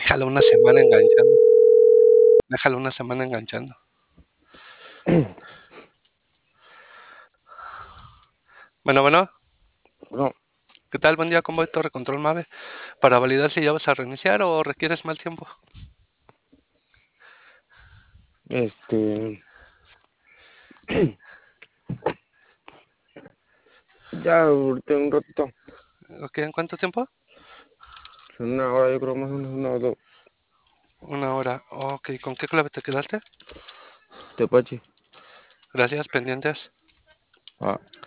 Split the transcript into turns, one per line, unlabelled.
Déjalo una semana enganchando. Déjalo una semana enganchando. Bueno, bueno.
No,
¿Qué tal? Buen día, ¿cómo va Torre Control Mave? Para validar si ya vas a reiniciar o requieres más tiempo.
este, ya ahorita un ratito,
¿Ok? ¿En cuánto tiempo?
en una hora yo creo más o menos una o dos,
Una hora. Ok, ¿con qué clave te quedaste?
Tepache.
Gracias, pendientes.
Ah.